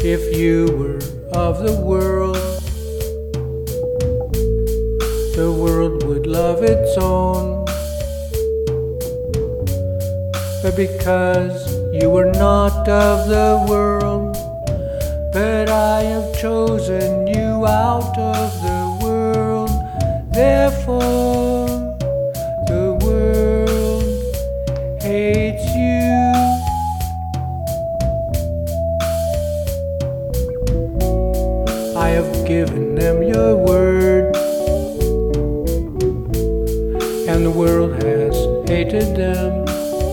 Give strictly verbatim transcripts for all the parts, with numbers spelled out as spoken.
If you were of the world, the world would love its own. But because you were not of the world, but I have chosen you out of the world, therefore the world hates you. I have given them your word, and the world has hated them,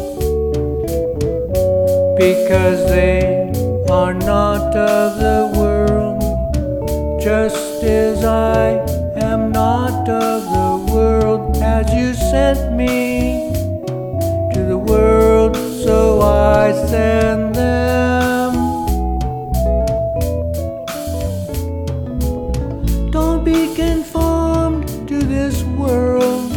because they are not of the world, just as I am not of the world. As you sent me to the world, so I send them. Don't be conformed to this world,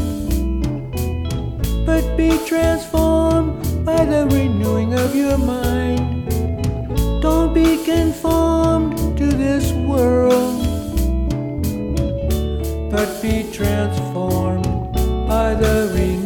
but be transformed by the renewing of your mind. Don't be conformed to this world, but be transformed by the renewing